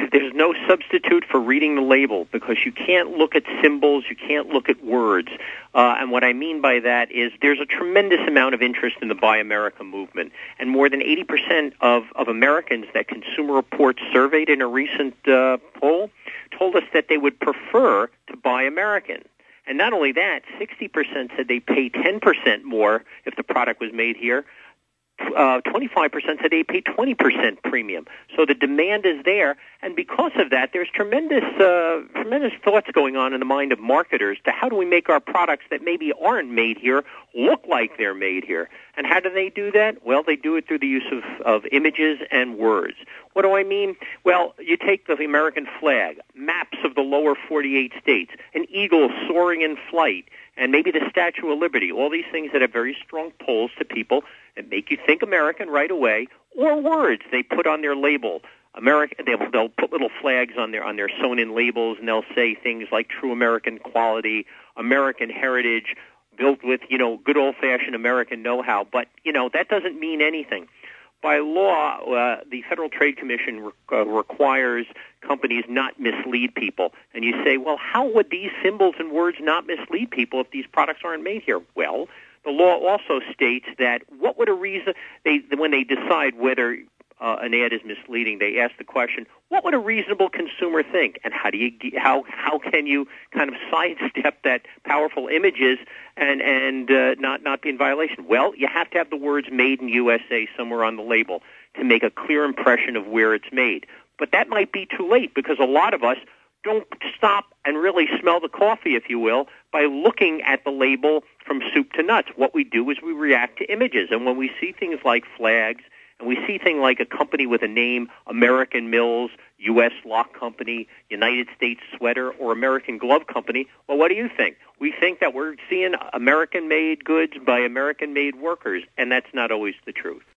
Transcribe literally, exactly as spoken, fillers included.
there's no substitute for reading the label, because you can't look at symbols, you can't look at words. Uh, and what I mean by that is there's a tremendous amount of interest in the Buy America movement. And more than eighty percent of, of Americans that Consumer Reports surveyed in a recent uh, poll told us that they would prefer to buy American. And not only that, sixty percent said they pay ten percent more if the product was made here. Uh, twenty-five percent said they pay twenty percent premium. So the demand is there, and because of that, there's tremendous uh, tremendous thoughts going on in the mind of marketers to how do we make our products that maybe aren't made here look like they're made here. And how do they do that? Well, they do it through the use of, of images and words. What do I mean? Well, you take the American flag, maps of the lower forty-eight states, an eagle soaring in flight, and maybe the Statue of Liberty, all these things that have very strong pulls to people and make you think American right away, or words they put on their label. American, they'll, they'll put little flags on their on their sewn-in labels, and they'll say things like true American quality, American heritage, built with, you know, good old-fashioned American know-how. But, you know, that doesn't mean anything. By law, uh, the Federal Trade Commission re- uh, requires companies not mislead people. And you say, well, how would these symbols and words not mislead people if these products aren't made here? Well, the law also states that what would a reason, they when they decide whether uh, an ad is misleading, they ask the question, what would a reasonable consumer think? And how do you how how can you kind of sidestep that powerful images and and uh, not not be in violation? Well, you have to have the words "Made in U S A" somewhere on the label to make a clear impression of where it's made. But that might be too late, because a lot of us don't stop and really smell the coffee, if you will, by looking at the label from soup to nuts. What we do is we react to images, and when we see things like flags, and we see things like a company with a name, American Mills, U S Lock Company, United States Sweater, or American Glove Company, well, what do you think? We think that we're seeing American-made goods by American-made workers, and that's not always the truth.